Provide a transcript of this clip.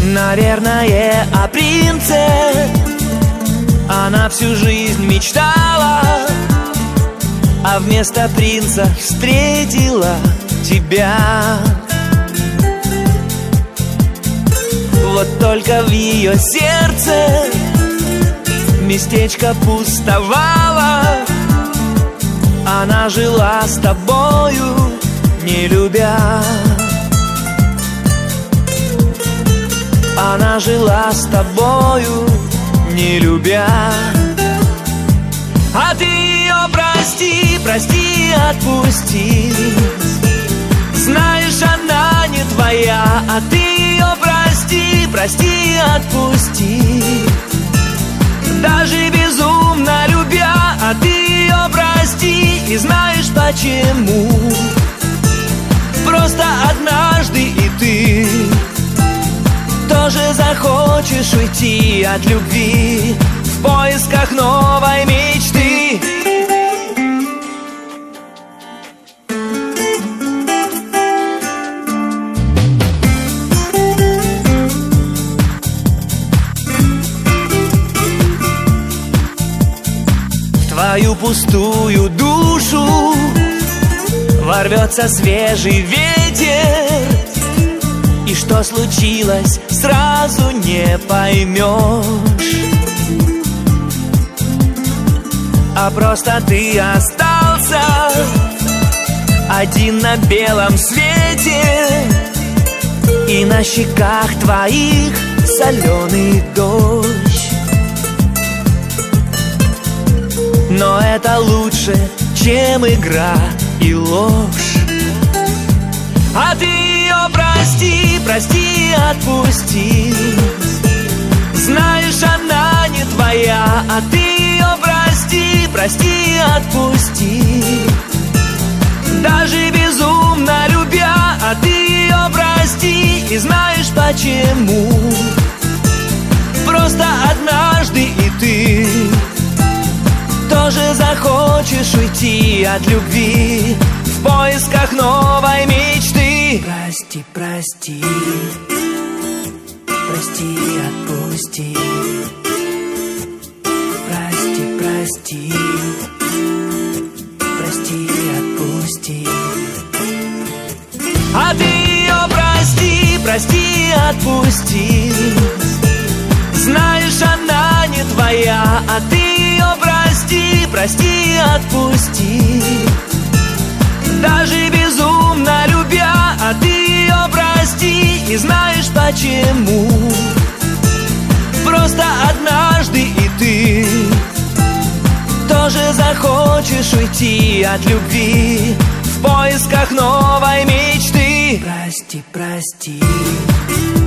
Наверное, о принце она всю жизнь мечтала, а вместо принца встретила тебя. Вот только в ее сердце местечко пустовало. Она жила с тобою, не любя. Она жила с тобою, не любя. А ты ее прости, прости, отпусти. Знаешь, она не твоя. А ты ее прости, прости, отпусти. Даже безумно любя. А ты ее прости, и знаешь почему? Просто однажды и ты тоже захочешь уйти от любви в поисках новой мечты. В твою пустую душу ворвется свежий ветер, и что случилось, сразу не поймешь. А просто ты остался один на белом свете, и на щеках твоих соленый дождь. Но это лучше, чем игра и ложь. А ты ее прости, прости, отпусти. Знаешь, она не твоя. А ты ее прости, прости, отпусти. Даже безумно любя. А ты ее прости, и знаешь почему? Просто однажды и ты тоже захочешь уйти от любви в поисках новой мечты. Прости, прости, прости, отпусти. Прости, прости, прости, отпусти. А ты ее прости, прости, отпусти. Знаешь, она не твоя. А ты ее прости, прости, отпусти. Даже безумно любя. А ты ее прости, и знаешь почему? Просто однажды и ты тоже захочешь уйти от любви в поисках новой мечты. Прости, прости.